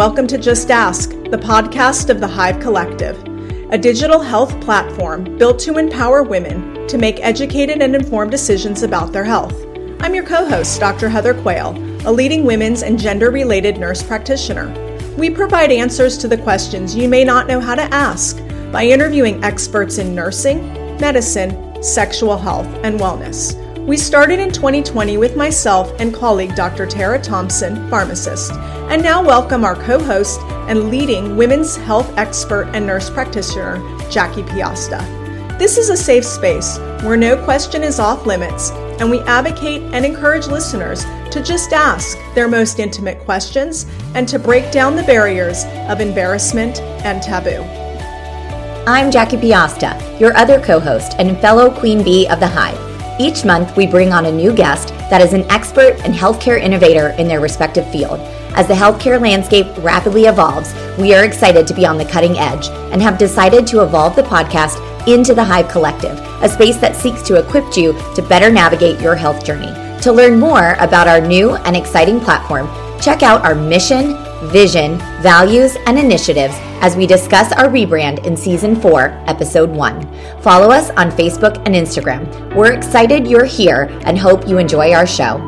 welcome to Just Ask, the podcast of the Hive Collective, a digital health platform built to empower women to make educated and informed decisions about their health. I'm your co-host, Dr. Heather Quayle, a leading women's and gender-related nurse practitioner. We provide answers to the questions you may not know how to ask by interviewing experts in nursing, medicine, sexual health, and wellness. We started in 2020 with myself and colleague Dr. Tara Thompson, pharmacist, and now welcome our co-host and leading women's health expert and nurse practitioner, Jackie Piasta. This is a safe space where no question is off limits, and we advocate and encourage listeners to just ask their most intimate questions and to break down the barriers of embarrassment and taboo. I'm Jackie Piasta, your other co-host and fellow Queen Bee of the Hive. Each month, we bring on a new guest that is an expert and healthcare innovator in their respective field. As the healthcare landscape rapidly evolves, we are excited to be on the cutting edge and have decided to evolve the podcast into the Hive Collective, a space that seeks to equip you to better navigate your health journey. To learn more about our new and exciting platform, check out our mission, vision, values, and initiatives as we discuss our rebrand in Season 4, Episode 1. Follow us on Facebook and Instagram. We're excited you're here and hope you enjoy our show.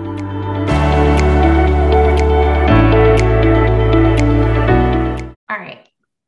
All right.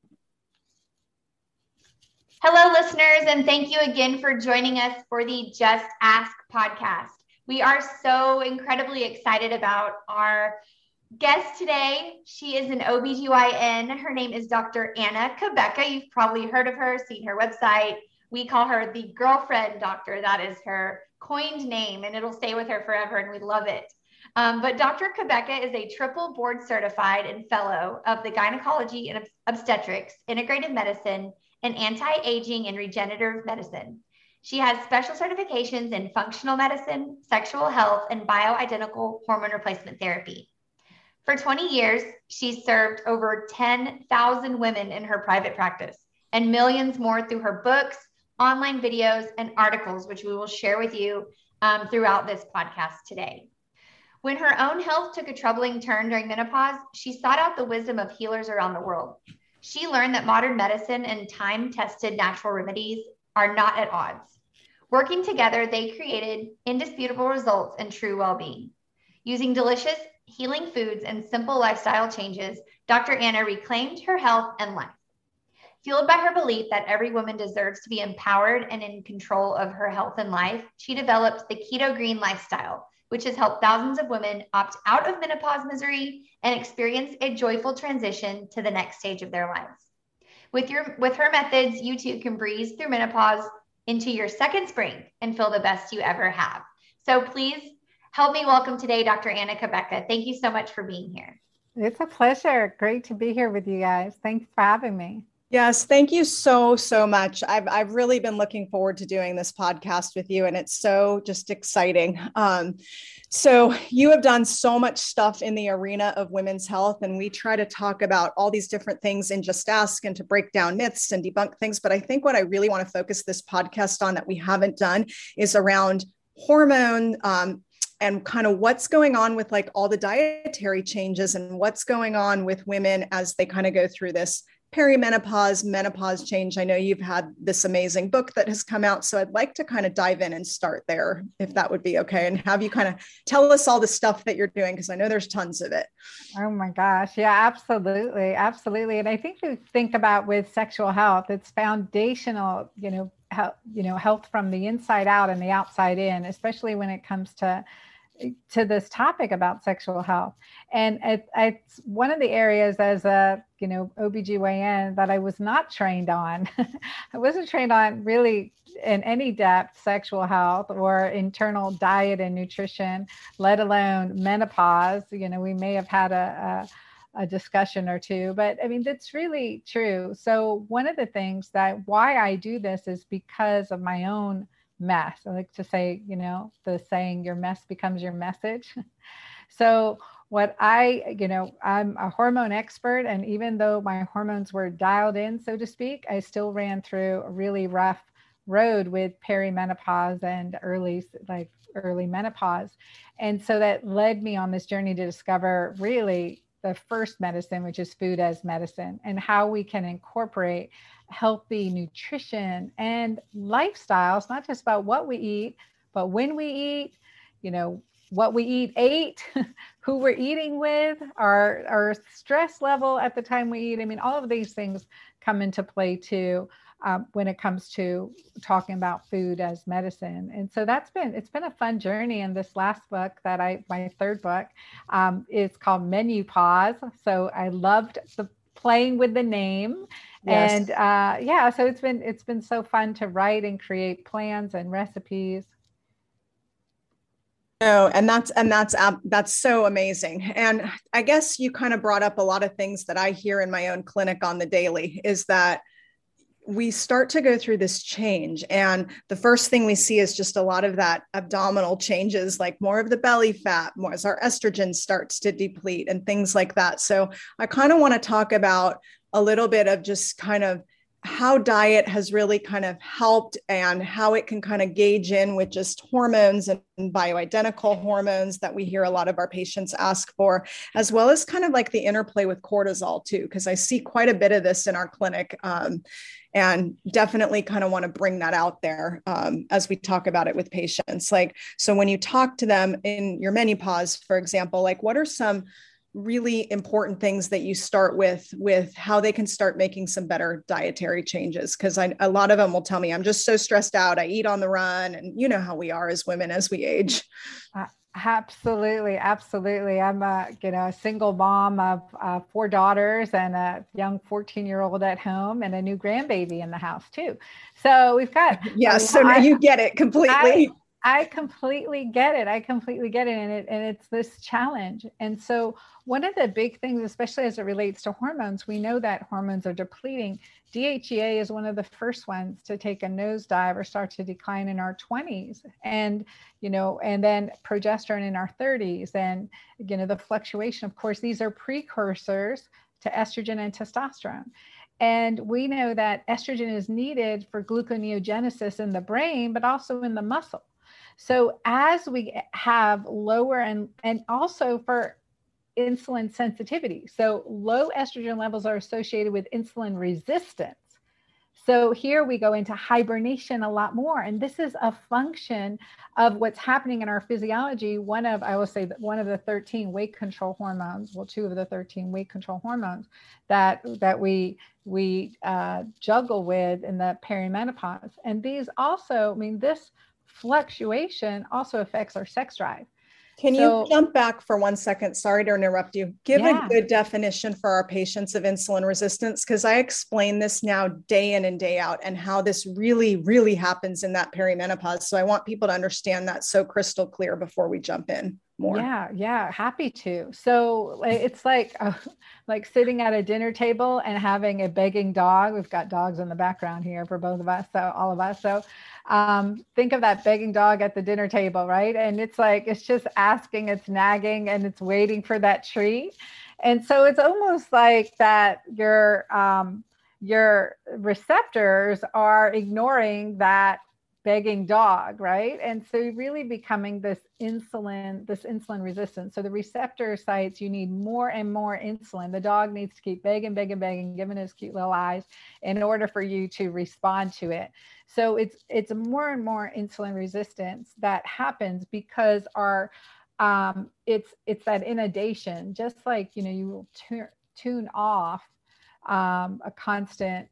Hello, listeners, and thank you again for joining us for the Just Ask podcast. We are so incredibly excited about our guest today. She is an OBGYN. Her name is Dr. Anna Cabeca. You've probably heard of her, seen her website. We call her the girlfriend doctor. That is her coined name, and it'll stay with her forever, and we love it. But Dr. Cabeca is a triple board certified and fellow of the Gynecology and Obstetrics, Integrative Medicine, and Anti-Aging and Regenerative Medicine. She has special certifications in functional medicine, sexual health, and bioidentical hormone replacement therapy. For 20 years, she's served over 10,000 women in her private practice and millions more through her books, online videos, and articles, which we will share with you throughout this podcast today. When her own health took a troubling turn during menopause, she sought out the wisdom of healers around the world. She learned that modern medicine and time-tested natural remedies are not at odds. Working together, they created indisputable results and true well-being. Using delicious, healing foods and simple lifestyle changes, Dr. Anna reclaimed her health and life. Fueled by her belief that every woman deserves to be empowered and in control of her health and life, she developed the Keto Green lifestyle, which has helped thousands of women opt out of menopause misery and experience a joyful transition to the next stage of their lives. With her methods, you too can breeze through menopause into your second spring and feel the best you ever have. So please help me welcome today Dr. Anna Cabeca. Thank you so much for being here. It's a pleasure. Great to be here with you guys. Thanks for having me. Yes, thank you so much. I've really been looking forward to doing this podcast with you, and it's so just exciting. So you have done so much stuff in the arena of women's health, and we try to talk about all these different things and Just Ask and to break down myths and debunk things. But I think what I really want to focus this podcast on that we haven't done is around hormone and kind of what's going on with like all the dietary changes and what's going on with women as they kind of go through this perimenopause, menopause change. I know you've had this amazing book that has come out, so I'd like to kind of dive in and start there, if that would be okay, and have you kind of tell us all the stuff that you're doing, because I know there's tons of it. Oh my gosh. Yeah, absolutely. Absolutely. And I think we think about with sexual health, it's foundational, health from the inside out and the outside in, especially when it comes to this topic about sexual health. And it's one of the areas as a, OBGYN that I was not trained on. I wasn't trained on really in any depth sexual health or internal diet and nutrition, let alone menopause. We may have had a discussion or two, but I mean, that's really true. So one of the things why I do this is because of my own mess. I like to say, the saying, your mess becomes your message. So I'm a hormone expert. And even though my hormones were dialed in, so to speak, I still ran through a really rough road with perimenopause and early menopause. And so that led me on this journey to discover really the first medicine, which is food as medicine, and how we can incorporate healthy nutrition and lifestyles, not just about what we eat, but when we eat, what we ate, who we're eating with, our stress level at the time we eat. I mean, all of these things come into play too, when it comes to talking about food as medicine. And so it's been a fun journey. And this last book my third book, is called Menu Pause. So I loved playing with the name. Yes. And so it's been so fun to write and create plans and recipes. No, and that's so amazing. And I guess you kind of brought up a lot of things that I hear in my own clinic on the daily, is that we start to go through this change. And the first thing we see is just a lot of that abdominal changes, like more of the belly fat, more as our estrogen starts to deplete and things like that. So I kind of want to talk about a little bit of just kind of how diet has really kind of helped and how it can kind of gauge in with just hormones and bioidentical hormones that we hear a lot of our patients ask for, as well as kind of like the interplay with cortisol too, because I see quite a bit of this in our clinic, and definitely kind of want to bring that out there as we talk about it with patients. Like, so when you talk to them in your Menu Pause, for example, like what are some really important things that you start with how they can start making some better dietary changes? Because a lot of them will tell me, I'm just so stressed out, I eat on the run, and you know how we are as women as we age. Absolutely. I'm a single mom of 4 daughters and a young 14-year-old at home and a new grandbaby in the house too. So we've got so now you get it completely. I completely get it. And it's this challenge. And so one of the big things, especially as it relates to hormones, we know that hormones are depleting. DHEA is one of the first ones to take a nosedive or start to decline in our 20s. And, and then progesterone in our 30s. And, the fluctuation, of course, these are precursors to estrogen and testosterone. And we know that estrogen is needed for gluconeogenesis in the brain, but also in the muscle. So as we have lower and also for insulin sensitivity, so low estrogen levels are associated with insulin resistance. So here we go into hibernation a lot more. And this is a function of what's happening in our physiology. One of the 13 weight control hormones, 2 of the 13 weight control hormones that we juggle with in the perimenopause. And these also, this fluctuation also affects our sex drive. Can you jump back for 1 second? Sorry to interrupt you. Give a good definition for our patients of insulin resistance, because I explain this now day in and day out and how this really, really happens in that perimenopause. So I want people to understand that so crystal clear before we jump in more. Yeah, happy to. So it's like sitting at a dinner table and having a begging dog. We've got dogs in the background here for both of us, so all of us. So think of that begging dog at the dinner table, right? And it's just asking, it's nagging, and it's waiting for that treat. And so it's almost like that your receptors are ignoring that begging dog, right? And so really becoming this insulin resistance. So the receptor sites, you need more and more insulin. The dog needs to keep begging, giving his cute little eyes in order for you to respond to it. So it's more and more insulin resistance that happens because our it's that inundation, just like you will tune off a constant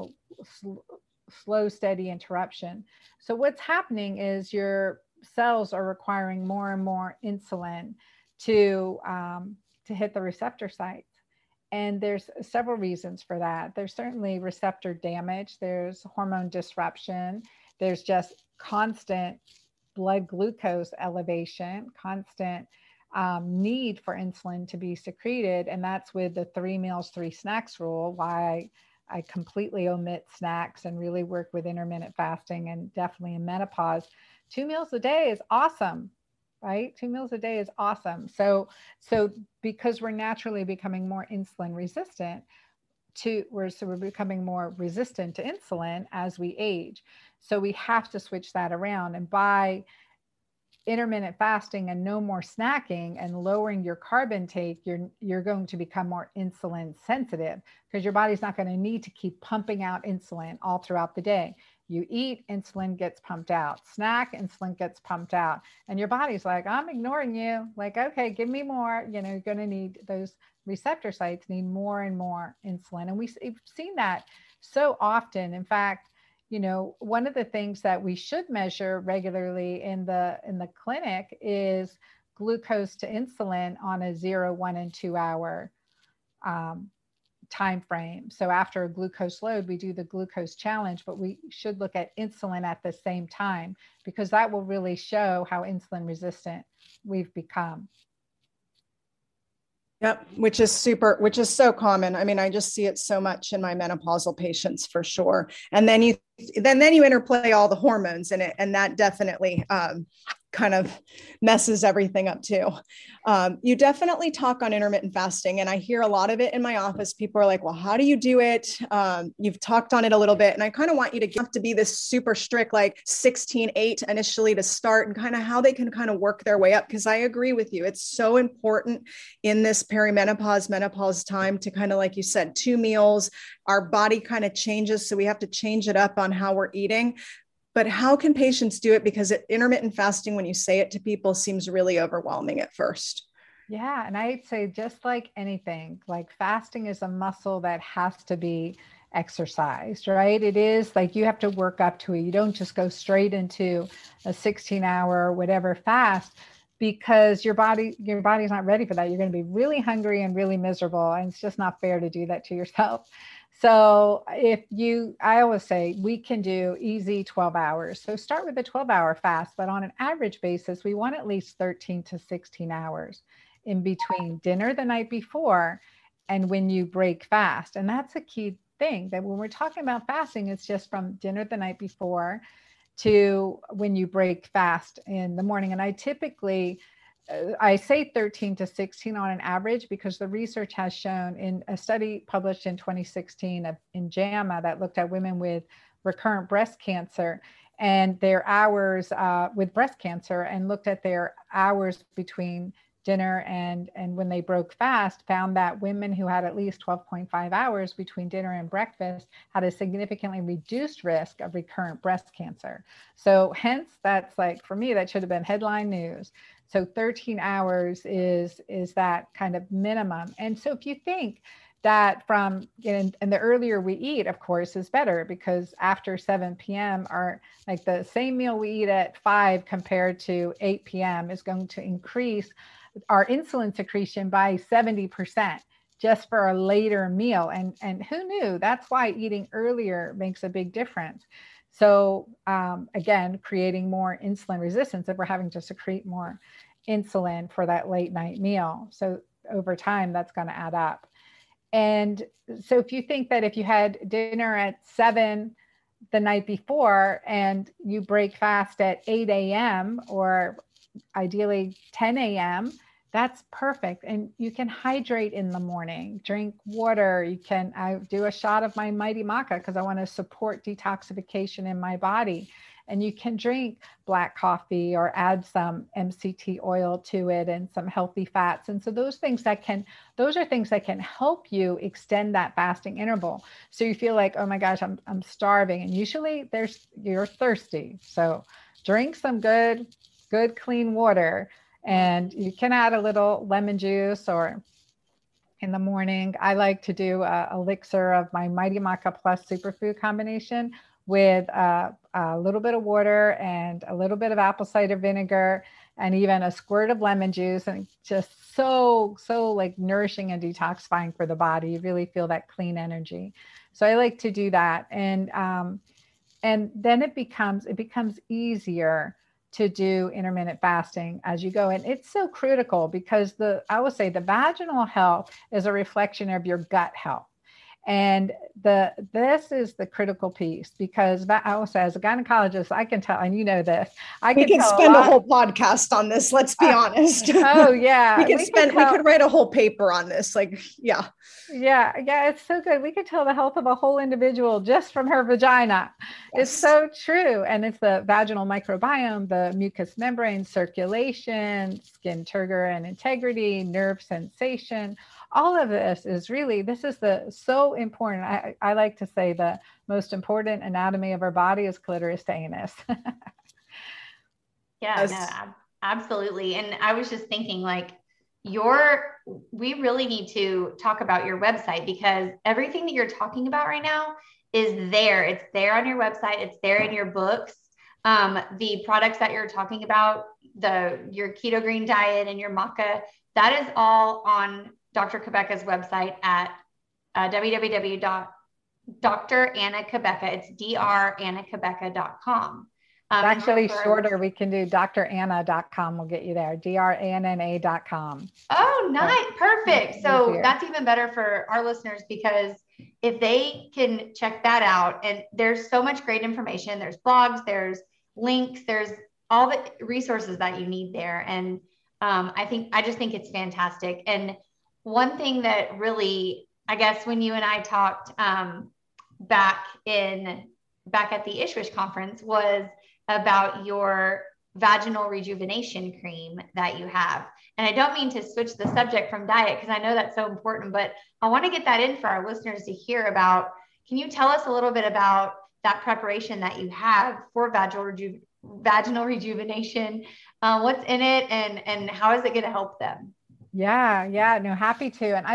slow, steady interruption. So what's happening is your cells are requiring more and more insulin to hit the receptor sites. And there's several reasons for that. There's certainly receptor damage. There's hormone disruption. There's just constant blood glucose elevation, constant need for insulin to be secreted. And that's with the 3 meals, 3 snacks rule, why I completely omit snacks and really work with intermittent fasting, and definitely in menopause. 2 meals a day is awesome, right? 2 meals a day is awesome. So because we're naturally becoming more insulin resistant, we're becoming more resistant to insulin as we age. So we have to switch that around. And by intermittent fasting and no more snacking and lowering your carb intake, you're going to become more insulin sensitive, because your body's not going to need to keep pumping out insulin all throughout the day. You eat, insulin gets pumped out. Snack, insulin gets pumped out. And your body's like, I'm ignoring you. Like, okay, give me more. You know, you're going to need, those receptor sites need more and more insulin. And we've seen that so often. In fact, you know, one of the things that we should measure regularly in the clinic is glucose to insulin on a 0, 1, and 2 hour time frame. So after a glucose load, we do the glucose challenge, but we should look at insulin at the same time, because that will really show how insulin resistant we've become. Yep, which is so common. I mean, I just see it so much in my menopausal patients for sure. And then you interplay all the hormones in it, and that definitely kind of messes everything up too. You definitely talk on intermittent fasting, and I hear a lot of it in my office. People are like, well, how do you do it? You've talked on it a little bit, and I kind of want you to have to be this super strict, like 16-8 initially to start, and kind of how they can kind of work their way up. Because I agree with you. It's so important in this menopause time to kind of, like you said, 2 meals, our body kind of changes. So we have to change it up on how we're eating. But how can patients do it? Because intermittent fasting, when you say it to people, seems really overwhelming at first. Yeah. And I'd say, just like anything, like fasting is a muscle that has to be exercised, right? It is like you have to work up to it. You don't just go straight into a 16-hour whatever fast, because your body's not ready for that. You're going to be really hungry and really miserable. And it's just not fair to do that to yourself. So I always say we can do easy 12 hours. So start with a 12-hour fast, but on an average basis, we want at least 13 to 16 hours in between dinner the night before and when you break fast. And that's a key thing, that when we're talking about fasting, it's just from dinner the night before to when you break fast in the morning. And I say 13 to 16 on an average, because the research has shown in a study published in 2016 in JAMA that looked at women with recurrent breast cancer and their hours with breast cancer, and looked at their hours between dinner and when they broke fast, found that women who had at least 12.5 hours between dinner and breakfast had a significantly reduced risk of recurrent breast cancer. So hence, that's like, for me, that should have been headline news. So 13 hours is that kind of minimum. And so if you think that and the earlier we eat, of course, is better, because after 7 p.m. like the same meal we eat at 5 compared to 8 p.m. is going to increase our insulin secretion by 70% just for a later meal. And who knew? That's why eating earlier makes a big difference. So again, creating more insulin resistance if we're having to secrete more insulin for that late night meal. So over time, that's going to add up. And so if you think that if you had dinner at 7 the night before and you break fast at 8 a.m. or ideally 10 a.m., that's perfect. And you can hydrate in the morning, drink water. I do a shot of my Mighty Maca because I want to support detoxification in my body. And you can drink black coffee or add some MCT oil to it and some healthy fats. And so those are things that can help you extend that fasting interval. So you feel like, oh my gosh, I'm starving. And usually you're thirsty. So drink some good clean water. And you can add a little lemon juice, or in the morning, I like to do a elixir of my Mighty Maca Plus superfood combination with a little bit of water and a little bit of apple cider vinegar and even a squirt of lemon juice. And just so like nourishing and detoxifying for the body. You really feel that clean energy. So I like to do that. And then it becomes easier to do intermittent fasting as you go. And it's so critical because I will say the vaginal health is a reflection of your gut health. And this is the critical piece, because also as a gynecologist, I can tell, and you know this, we can spend a whole podcast on this. Let's be honest. Oh yeah. we could write a whole paper on this. Like, yeah. Yeah. It's so good. We could tell the health of a whole individual just from her vagina. Yes. It's so true. And it's the vaginal microbiome, the mucous membrane, circulation, skin turgor and integrity, nerve sensation. All of this is so important. I like to say the most important anatomy of our body is clitoris to anus. Yeah, no, absolutely. And I was just thinking, like, we really need to talk about your website, because everything that you're talking about right now is there. It's there on your website. It's there in your books. The products that you're talking about, your keto green diet and your maca, that is all on Dr. Cabeca's website at www.drannacabecca. It's drannacabecca.com. Actually shorter, we can do dranna.com. We'll get you there. dranna.com. Oh, nice. Perfect. So that's even better for our listeners, because if they can check that out, and there's so much great information, there's blogs, there's links, there's all the resources that you need there. And I just think it's fantastic. And one thing that really, I guess when you and I talked back at the Ishwish conference, was about your vaginal rejuvenation cream that you have. And I don't mean to switch the subject from diet, because I know that's so important, but I want to get that in for our listeners to hear about. Can you tell us a little bit about that preparation that you have for vaginal rejuvenation? What's in it, and how is it going to help them? Yeah, no, happy to. And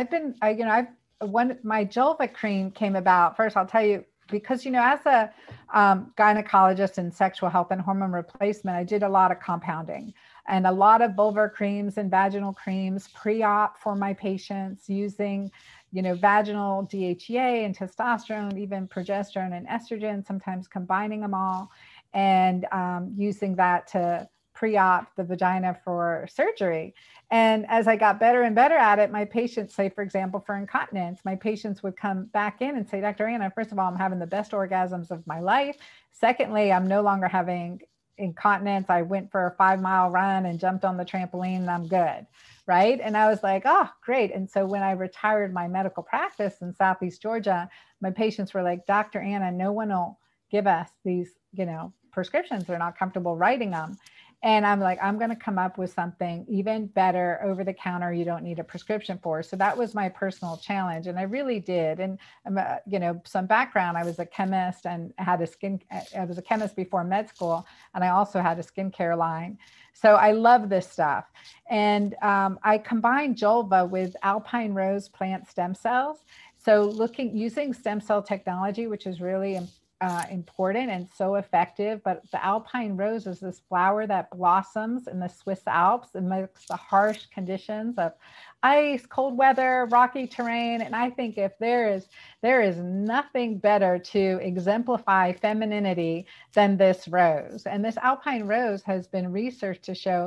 my Julva cream came about. First, I'll tell you, because, as a gynecologist in sexual health and hormone replacement, I did a lot of compounding and a lot of vulvar creams and vaginal creams pre-op for my patients, using, vaginal DHEA and testosterone, even progesterone and estrogen, sometimes combining them all, and using that to pre-op the vagina for surgery. And as I got better and better at it, my patients, say, for example, for incontinence, my patients would come back in and say, Dr. Anna, first of all, I'm having the best orgasms of my life. Secondly, I'm no longer having incontinence. I went for a 5-mile run and jumped on the trampoline and I'm good. Right. And I was like, oh, great. And so when I retired my medical practice in Southeast Georgia, my patients were like, Dr. Anna, no one will give us these, prescriptions. They're not comfortable writing them. And I'm like, I'm going to come up with something even better, over the counter, you don't need a prescription for. So that was my personal challenge. And I really did. And, some background, I was a chemist and I was a chemist before med school. And I also had a skincare line. So I love this stuff. And I combined Julva with Alpine Rose plant stem cells. So using stem cell technology, which is really important and so effective. But the Alpine Rose is this flower that blossoms in the Swiss Alps amidst the harsh conditions of ice, cold weather, rocky terrain. And I think if there is nothing better to exemplify femininity than this rose. And this Alpine Rose has been researched to show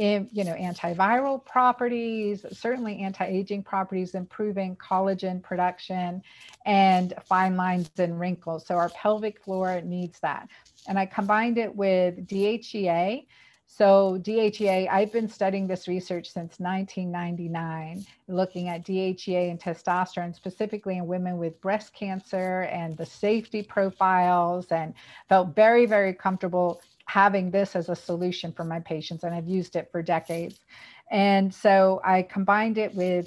antiviral properties, certainly anti-aging properties, improving collagen production and fine lines and wrinkles. So our pelvic floor needs that. And I combined it with DHEA. So DHEA, I've been studying this research since 1999, looking at DHEA and testosterone, specifically in women with breast cancer, and the safety profiles, and felt very, very comfortable having this as a solution for my patients. And I've used it for decades. And so I combined it with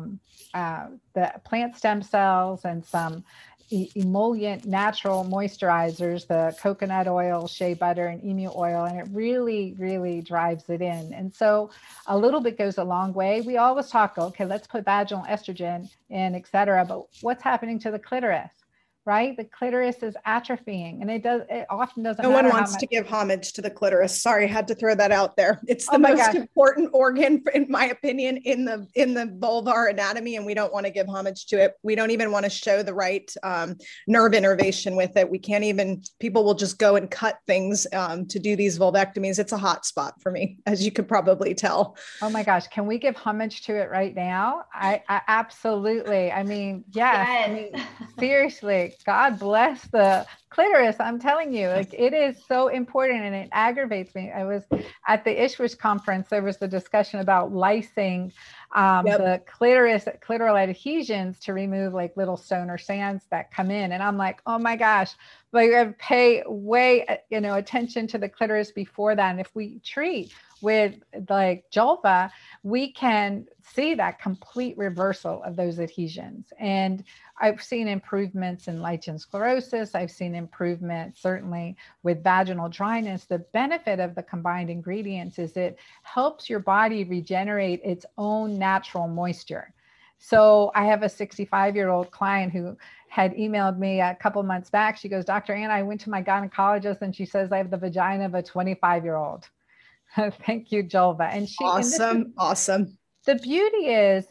the plant stem cells and some emollient natural moisturizers, the coconut oil, shea butter, and emu oil, and it really, really drives it in. And so a little bit goes a long way. We always talk, okay, let's put vaginal estrogen in, et cetera, but what's happening to the clitoris? right? The clitoris is atrophying, and it often doesn't No matter one wants to give homage to the clitoris. Sorry, I had to throw that out there. It's the most important organ, in my opinion, in the vulvar anatomy, and we don't want to give homage to it. We don't even want to show the right nerve innervation with it. We can't even, people will just go and cut things to do these vulvectomies. It's a hot spot for me, as you could probably tell. Oh my gosh, can we give homage to it right now? I absolutely. I mean, yes. I mean, seriously. God bless the clitoris. I'm telling you, like, it is so important, and it aggravates me. I was at the ISWISH conference. There was the discussion about lysing the clitoral adhesions to remove like little stone or sands that come in. And I'm like, oh my gosh, but you have to pay way, attention to the clitoris before that. And if we treat with like Julva, we can see that complete reversal of those adhesions. And I've seen improvements in lichen sclerosis. I've seen improvement certainly with vaginal dryness. The benefit of the combined ingredients is it helps your body regenerate its own natural moisture. So I have a 65-year-old client who had emailed me a couple months back. She goes, Dr. Ann, I went to my gynecologist and she says I have the vagina of a 25-year-old. Thank you, Julva. And she awesome. The beauty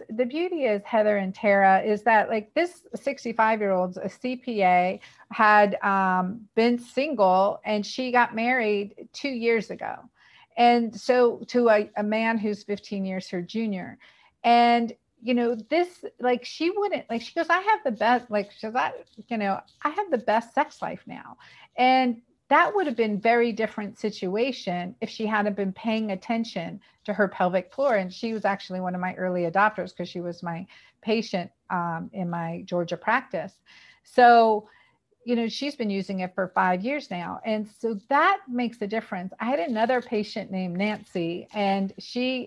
is, Heather and Tara, is that like this 65-year-old's a CPA, had been single, and she got married 2 years ago. And so to a man who's 15 years her junior. And, this, like, she wouldn't, like, she goes, I have the best, like, I have the best sex life now. And that would have been a very different situation if she hadn't been paying attention to her pelvic floor. And she was actually one of my early adopters because she was my patient in my Georgia practice. So, she's been using it for 5 years now. And so that makes a difference. I had another patient named Nancy, and she's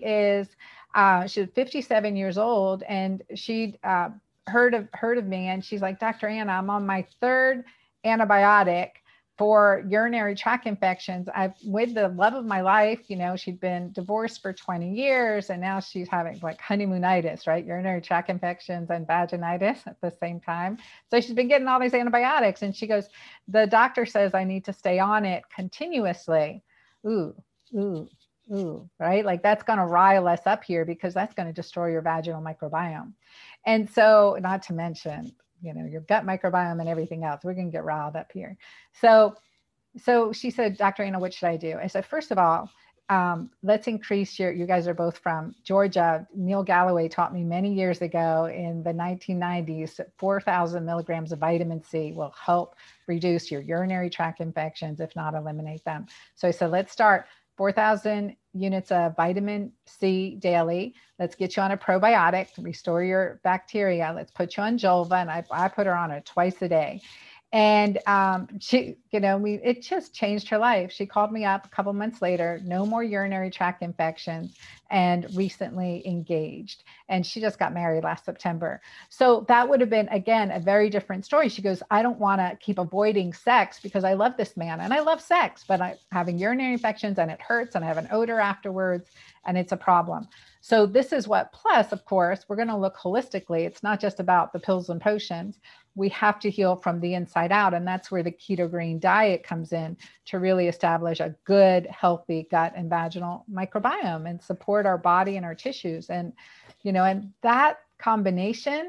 57 years old, and she'd heard of me. And she's like, Dr. Anna, I'm on my third antibiotic for urinary tract infections. With the love of my life, she'd been divorced for 20 years, and now she's having like honeymoonitis, right? Urinary tract infections and vaginitis at the same time. So she's been getting all these antibiotics, and she goes, the doctor says I need to stay on it continuously. Ooh, right? Like, that's going to rile us up here because that's going to destroy your vaginal microbiome. And so, not to mention, your gut microbiome and everything else. We're going to get riled up here. So she said, Dr. Anna, what should I do? I said, first of all, let's increase you guys are both from Georgia. Neil Galloway taught me many years ago in the 1990s, 4,000 milligrams of vitamin C will help reduce your urinary tract infections, if not eliminate them. So I said, let's start 4,000 units of vitamin C daily. Let's get you on a probiotic to restore your bacteria. Let's put you on Julva. And I put her on it twice a day. And she, it just changed her life. She called me up a couple months later, no more urinary tract infections, and recently engaged. And she just got married last September. So that would have been, again, a very different story. She goes, I don't want to keep avoiding sex because I love this man and I love sex, but I'm having urinary infections and it hurts and I have an odor afterwards and it's a problem. So this is what, plus, of course, we're going to look holistically. It's not just about the pills and potions. We have to heal from the inside out. And that's where the keto green diet comes in to really establish a good, healthy gut and vaginal microbiome and support our body and our tissues. And, and that combination,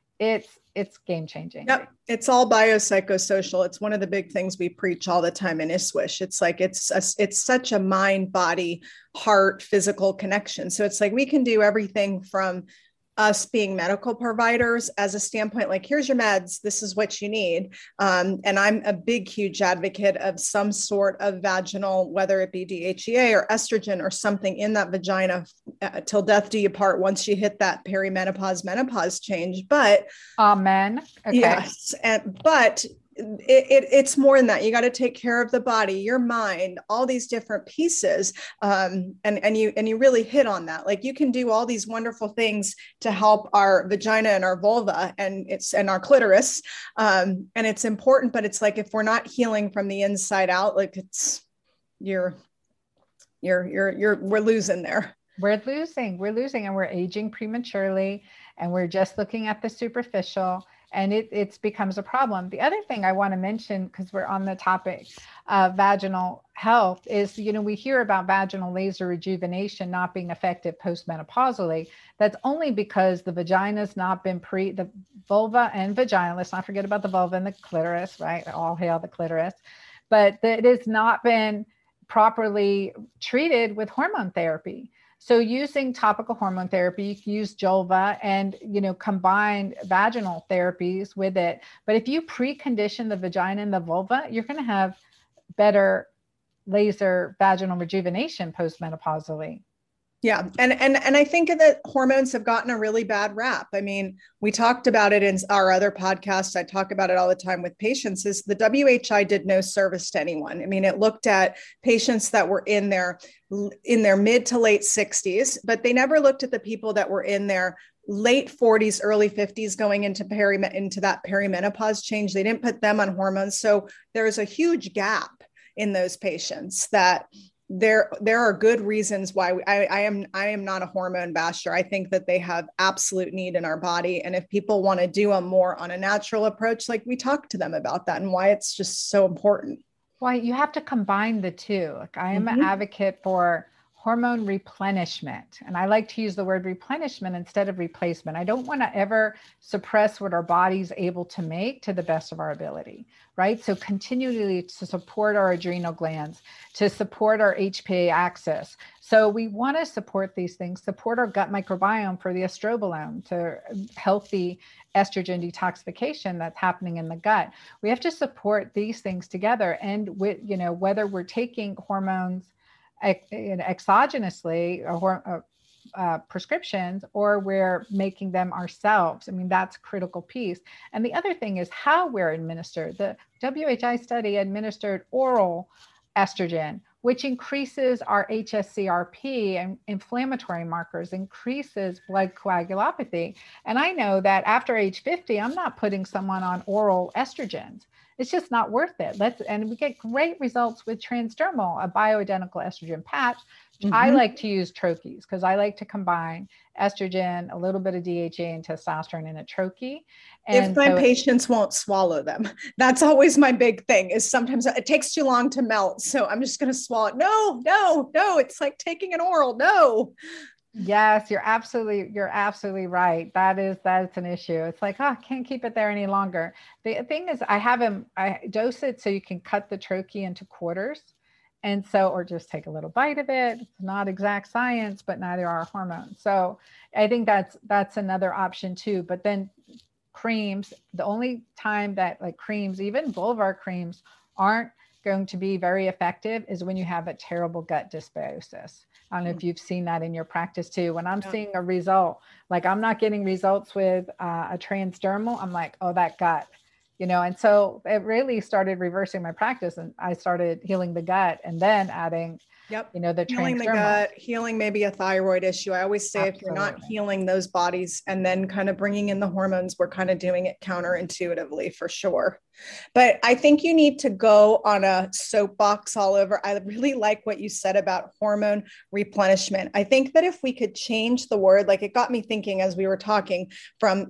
it's game changing. Yep. It's all biopsychosocial. It's one of the big things we preach all the time in ISWISH. It's like, it's such a mind, body, heart, physical connection. So it's like, we can do everything from us being medical providers as a standpoint, like, here's your meds, this is what you need. And I'm a big, huge advocate of some sort of vaginal, whether it be DHEA or estrogen or something in that vagina till death do you part once you hit that perimenopause, menopause change. But amen. Okay. Yes. But it's more than that. You got to take care of the body, your mind, all these different pieces. And you really hit on that. Like, you can do all these wonderful things to help our vagina and our vulva and our clitoris. And it's important, but it's like, if we're not healing from the inside out, like, we're losing there. We're losing and we're aging prematurely, and we're just looking at the superficial. and it becomes a problem. The other thing I want to mention, because we're on the topic of vaginal health, is, we hear about vaginal laser rejuvenation not being effective postmenopausally. That's only because the vagina's not been the vulva and vagina, let's not forget about the vulva and the clitoris, right? All hail the clitoris. But it has not been properly treated with hormone therapy. So using topical hormone therapy, you can use Julva and, combine vaginal therapies with it. But if you precondition the vagina and the vulva, you're going to have better laser vaginal rejuvenation postmenopausally. Yeah. And I think that hormones have gotten a really bad rap. I mean, we talked about it in our other podcast. I talk about it all the time with patients. Is the WHI did no service to anyone. I mean, it looked at patients that were in their mid to late 60s, but they never looked at the people that were in their late 40s, early 50s going into that perimenopause change. They didn't put them on hormones. So there's a huge gap in those patients that there are good reasons why I am not a hormone basher. I think that they have absolute need in our body. And if people want to do them more on a natural approach, like, we talk to them about that and why it's just so important. Well, you have to combine the two. Like, I am an advocate for hormone replenishment. And I like to use the word replenishment instead of replacement. I don't want to ever suppress what our body's able to make to the best of our ability, right? So continually to support our adrenal glands, to support our HPA axis. So we want to support these things, support our gut microbiome for the estrobolome, to healthy estrogen detoxification that's happening in the gut. We have to support these things together. And with, whether we're taking hormones exogenously or prescriptions, or we're making them ourselves. I mean, that's a critical piece. And the other thing is how we're administered. The WHI study administered oral estrogen, which increases our hsCRP and inflammatory markers, increases blood coagulopathy. And I know that after age 50, I'm not putting someone on oral estrogens. It's just not worth it. And we get great results with transdermal, a bioidentical estrogen patch. I like to use troches because I like to combine estrogen, a little bit of DHA and testosterone in a troche. And if my patients won't swallow them, that's always my big thing, is sometimes it takes too long to melt. So I'm just going to swallow it. No, it's like taking an oral. No. Yes, you're absolutely right. That's an issue. It's like, I can't keep it there any longer. The thing is, I dose it so you can cut the troche into quarters. And so, or just take a little bite of it. It's not exact science, but neither are hormones. So I think that's another option too. But then creams, the only time that, like, creams, even vulvar creams, aren't going to be very effective is when you have a terrible gut dysbiosis. I don't know if you've seen that in your practice too. When I'm seeing a result, like, I'm not getting results with a transdermal, I'm like, oh, that gut, and so it really started reversing my practice, and I started healing the gut and then adding, the healing the gut, healing maybe a thyroid issue. I always say, if you're not healing those bodies and then kind of bringing in the hormones, we're kind of doing it counterintuitively for sure. But I think you need to go on a soapbox all over. I really like what you said about hormone replenishment. I think that if we could change the word, like, it got me thinking as we were talking, from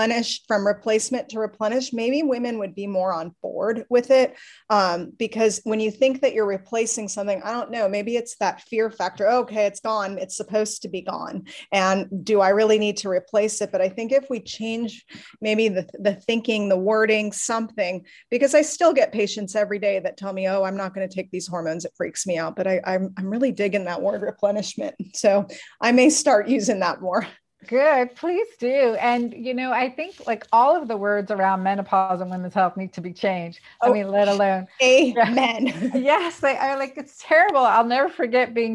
replacement to replenish, maybe women would be more on board with it. Because when you think that you're replacing something, I don't know, maybe it's that fear factor. Okay, it's gone. It's supposed to be gone. And do I really need to replace it? But I think if we change maybe the thinking, the wording, something, because I still get patients every day that tell me, oh, I'm not going to take these hormones. It freaks me out. But I'm really digging that word replenishment. So I may start using that more. Good. Please do. And, I think, like, all of the words around menopause and women's health need to be changed. I mean, let alone. Amen. Yes. It's terrible. I'll never forget being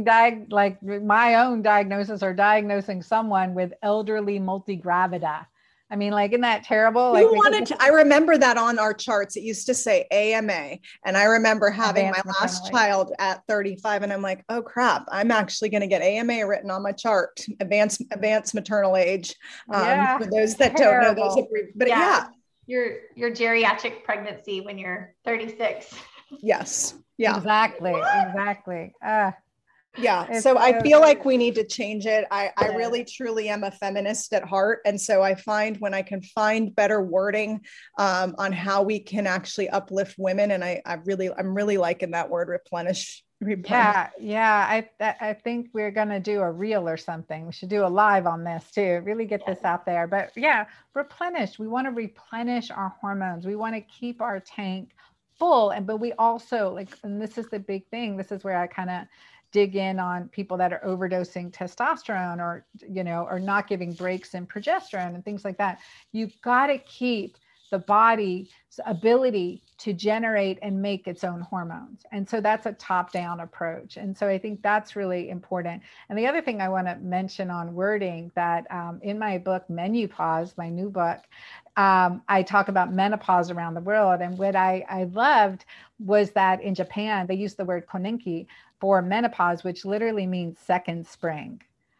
my own diagnosis or diagnosing someone with elderly multigravida. I mean, like, isn't that terrible? I remember that on our charts. It used to say AMA. And I remember having my last child at 35. And I'm like, oh, crap, I'm actually going to get AMA written on my chart, advanced maternal age. For those that don't know those. But your geriatric pregnancy when you're 36. Yes. Yeah. Exactly. Yeah. So I feel like we need to change it. I really truly am a feminist at heart. And so I find when I can find better wording on how we can actually uplift women. And I'm really liking that word replenish. Yeah. I think we're going to do a reel or something. We should do a live on this too, really get this out there. But yeah, replenish. We want to replenish our hormones. We want to keep our tank full. But we also and this is the big thing. This is where I kind of dig in on people that are overdosing testosterone or not giving breaks in progesterone and things like that. You've got to keep the body's ability to generate and make its own hormones. And so that's a top-down approach. And so I think that's really important. And the other thing I want to mention on wording that in my book, Menupause, my new book, I talk about menopause around the world. And what I loved was that in Japan, they use the word konenki for menopause, which literally means second spring.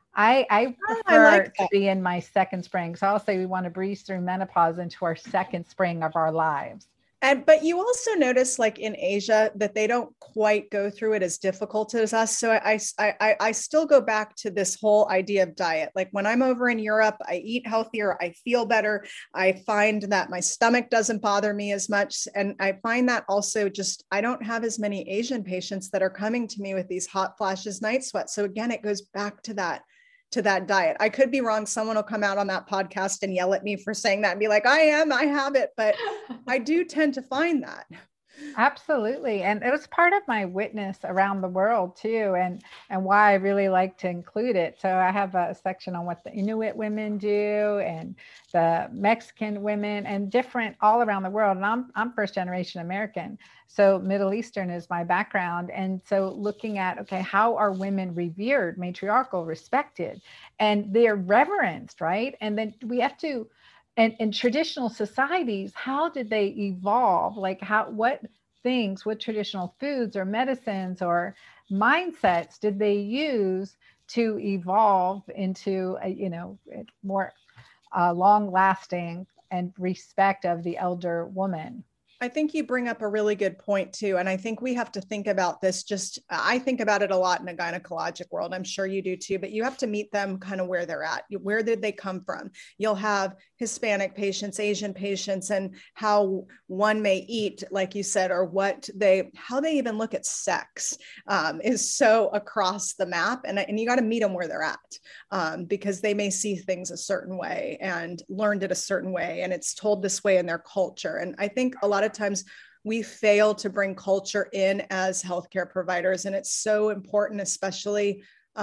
I prefer to be in my second spring. So I'll say we want to breeze through menopause into our second spring of our lives. But you also notice like in Asia that they don't quite go through it as difficult as us. So I still go back to this whole idea of diet. Like when I'm over in Europe, I eat healthier, I feel better. I find that my stomach doesn't bother me as much. And I find that also I don't have as many Asian patients that are coming to me with these hot flashes, night sweats. So again, it goes back to that diet. I could be wrong. Someone will come out on that podcast and yell at me for saying that and be like, I have it. But I do tend to find that. Absolutely. And it was part of my witness around the world too. And why I really like to include it. So I have a section on what the Inuit women do and the Mexican women and different all around the world. And I'm first generation American. So Middle Eastern is my background. And so looking at, okay, how are women revered, matriarchal, respected, and they're reverenced, right? And then we have to, and in traditional societies, how did they evolve? Like what traditional foods or medicines or mindsets did they use to evolve into a more long lasting and respect of the elder woman? I think you bring up a really good point too. And I think we have to think about this I think about it a lot in a gynecologic world. I'm sure you do too, but you have to meet them kind of where they're at. Where did they come from? You'll have Hispanic patients, Asian patients, and how one may eat, like you said, or how they even look at sex is so across the map. And you got to meet them where they're at because they may see things a certain way and learned it a certain way. And it's told this way in their culture. And I think a lot of times we fail to bring culture in as healthcare providers. And it's so important, especially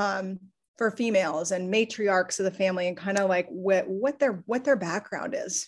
for females and matriarchs of the family and kind of like what their background is.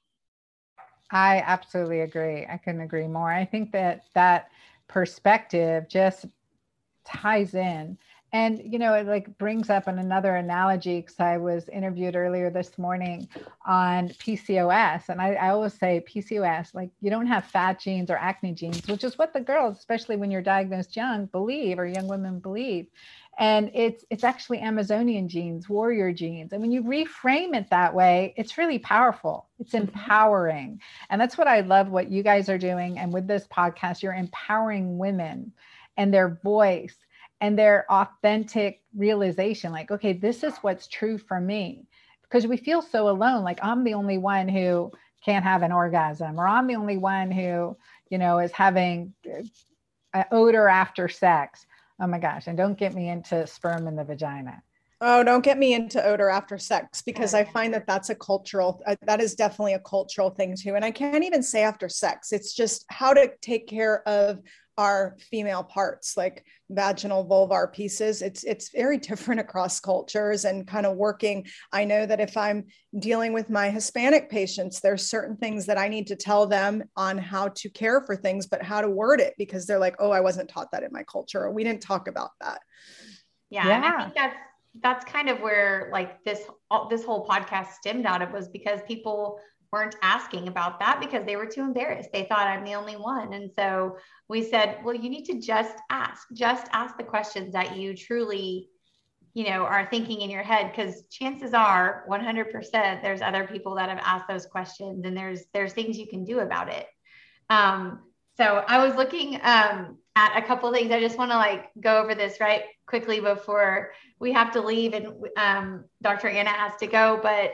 I absolutely agree. I couldn't agree more. I think that perspective just ties in. And, it brings up another analogy because I was interviewed earlier this morning on PCOS. And I always say PCOS, like you don't have fat genes or acne genes, which is what the girls, especially when you're diagnosed young, believe, or young women believe. And it's actually Amazonian genes, warrior genes. And when you reframe it that way, it's really powerful. It's empowering. And that's what I love what you guys are doing. And with this podcast, you're empowering women and their voice and their authentic realization, like, okay, this is what's true for me. Because we feel so alone, like I'm the only one who can't have an orgasm, or I'm the only one who, is having an odor after sex. Oh my gosh, and don't get me into sperm in the vagina. Oh, don't get me into odor after sex, because I find that is definitely a cultural thing too. And I can't even say after sex. It's just how to take care of our female parts, like vaginal, vulvar pieces. It's very different across cultures and kind of working. I know that if I'm dealing with my Hispanic patients, there's certain things that I need to tell them on how to care for things, but how to word it, because they're like, oh, I wasn't taught that in my culture, or we didn't talk about that. Yeah. And I think that's kind of where like this whole podcast stemmed out of, was because people weren't asking about that because they were too embarrassed. They thought I'm the only one. And so we said, well, you need to just ask the questions that you truly, are thinking in your head, because chances are 100% there's other people that have asked those questions, and there's things you can do about it. So I was looking at a couple of things. I just want to like go over this right quickly before we have to leave and Dr. Anna has to go. But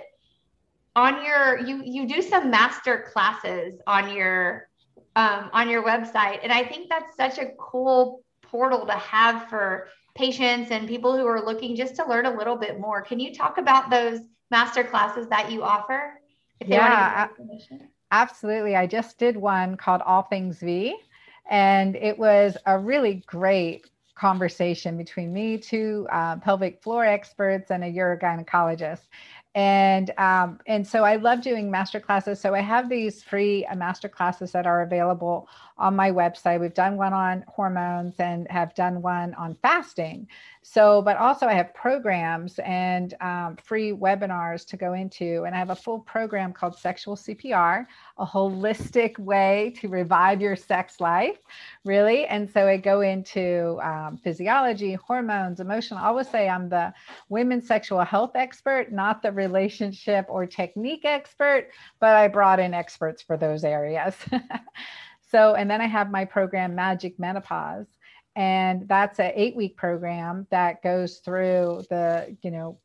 on your, you do some master classes on your website. And I think that's such a cool portal to have for patients and people who are looking just to learn a little bit more. Can you talk about those master classes that you offer? If they want to get more information? Absolutely. I just did one called All Things V, and it was a really great conversation between me, two pelvic floor experts, and a urogynecologist. And so I love doing master classes. So I have these free master classes that are available on my website. We've done one on hormones and have done one on fasting. So, but also I have programs and free webinars to go into. And I have a full program called Sexual CPR, a holistic way to revive your sex life, really. And so I go into physiology, hormones, emotional. I always say I'm the women's sexual health expert, not the relationship or technique expert, but I brought in experts for those areas. So, and then I have my program, Magic Menopause. And that's an 8-week program that goes through the,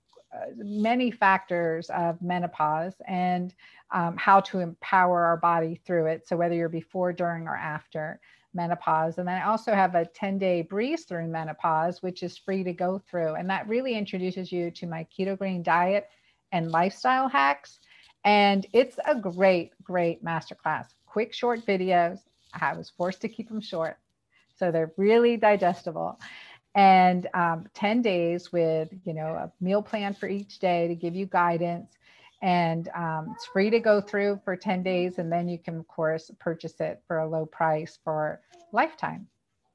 many factors of menopause and how to empower our body through it. So whether you're before, during, or after menopause. And then I also have a 10-day breeze through menopause, which is free to go through. And that really introduces you to my keto green diet and lifestyle hacks. And it's a great, great masterclass. Quick, short videos. I was forced to keep them short, so they're really digestible. And 10 days with, a meal plan for each day to give you guidance. And it's free to go through for 10 days. And then you can, of course, purchase it for a low price for lifetime.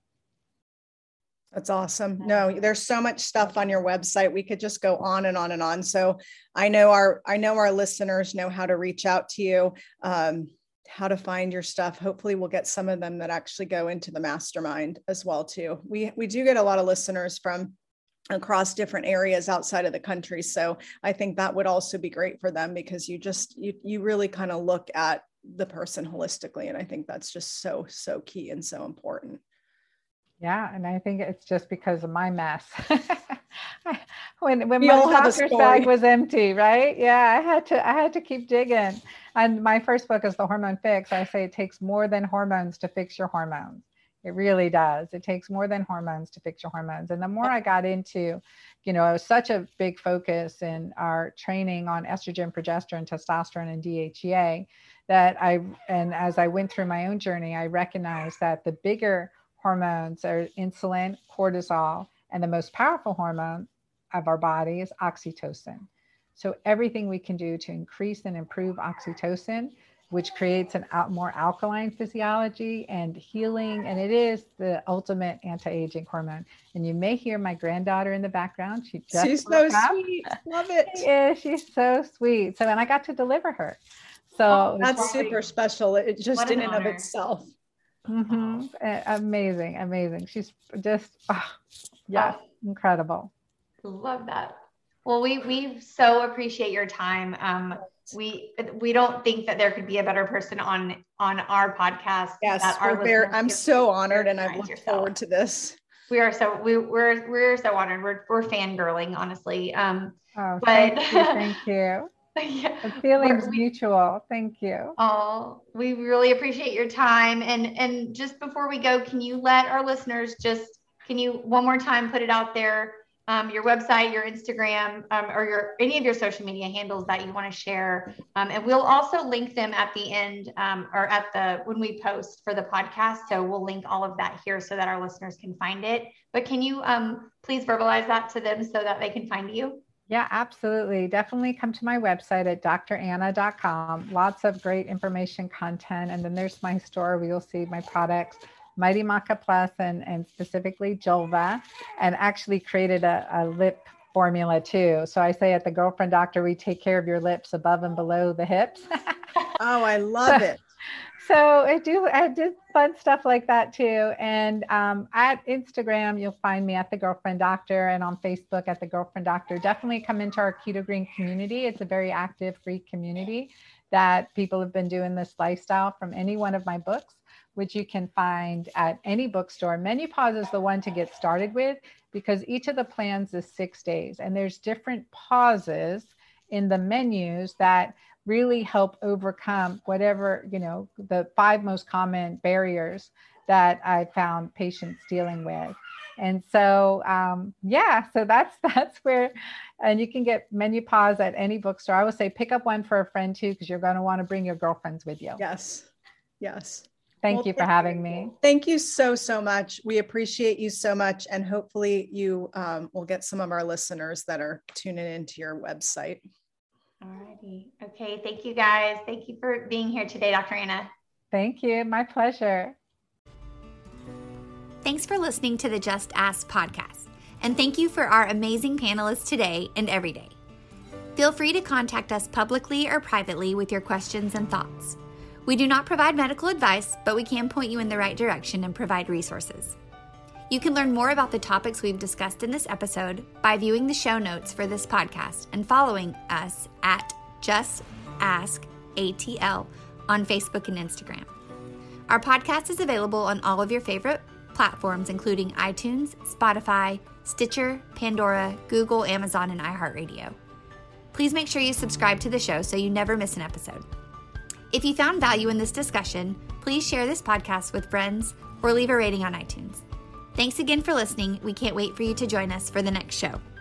That's awesome. No, there's so much stuff on your website. We could just go on and on and on. So I know our listeners know how to reach out to you, how to find your stuff. Hopefully we'll get some of them that actually go into the mastermind as well too. We do get a lot of listeners from across different areas outside of the country. So I think that would also be great for them, because you really kind of look at the person holistically. And I think that's just so key and so important. Yeah. And I think it's just because of my mess. when my doctor's bag was empty, right? Yeah. I had to keep digging. And my first book is The Hormone Fix. I say it takes more than hormones to fix your hormones. It really does. It takes more than hormones to fix your hormones. And the more I got into, it was such a big focus in our training on estrogen, progesterone, testosterone, and DHEA and as I went through my own journey, I recognized that the bigger hormones are insulin, cortisol, and the most powerful hormone of our body is oxytocin. So everything we can do to increase and improve oxytocin, which creates a more alkaline physiology and healing. And it is the ultimate anti-aging hormone. And you may hear my granddaughter in the background. She's so sweet. Love it. She's so sweet. So, and I got to deliver her. So that's super special. It just in and of itself. Mm-hmm. Amazing. She's just, incredible. Love that. Well, we so appreciate your time. We don't think that there could be a better person on our podcast. Yes, I'm so honored, and I've looked forward to this. We're so honored. We're fangirling, honestly. Thank you. Yeah. The feeling's mutual. Thank you. Oh, we really appreciate your time. And just before we go, can you let our listeners one more time put it out there? Your website, your Instagram, or any of your social media handles that you want to share. And we'll also link them at the end or when we post for the podcast. So we'll link all of that here so that our listeners can find it. But can you please verbalize that to them so that they can find you? Yeah, absolutely. Definitely come to my website at dranna.com. Lots of great information, content. And then there's my store where you'll see my products, Mighty Maca Plus and specifically Julva, and actually created a lip formula too. So I say at the Girlfriend Doctor, we take care of your lips above and below the hips. Oh, I love it. So I did fun stuff like that too. And at Instagram, you'll find me at the Girlfriend Doctor, and on Facebook at the Girlfriend Doctor. Definitely come into our Keto Green community. It's a very active, free community that people have been doing this lifestyle from any one of my books. which you can find at any bookstore. MenuPause is the one to get started with because each of the plans is 6 days, and there's different pauses in the menus that really help overcome whatever, the 5 most common barriers that I found patients dealing with. And so, so that's where, and you can get MenuPause at any bookstore. I would say pick up one for a friend too, because you're going to want to bring your girlfriends with you. Yes. Thank you for having me. Thank you so much. We appreciate you so much. And hopefully you will get some of our listeners that are tuning into your website. Alrighty. Okay. Thank you guys. Thank you for being here today, Dr. Anna. Thank you. My pleasure. Thanks for listening to the Just Ask podcast. And thank you for our amazing panelists today and every day. Feel free to contact us publicly or privately with your questions and thoughts. We do not provide medical advice, but we can point you in the right direction and provide resources. You can learn more about the topics we've discussed in this episode by viewing the show notes for this podcast and following us at Just Ask ATL on Facebook and Instagram. Our podcast is available on all of your favorite platforms, including iTunes, Spotify, Stitcher, Pandora, Google, Amazon, and iHeartRadio. Please make sure you subscribe to the show so you never miss an episode. If you found value in this discussion, please share this podcast with friends or leave a rating on iTunes. Thanks again for listening. We can't wait for you to join us for the next show.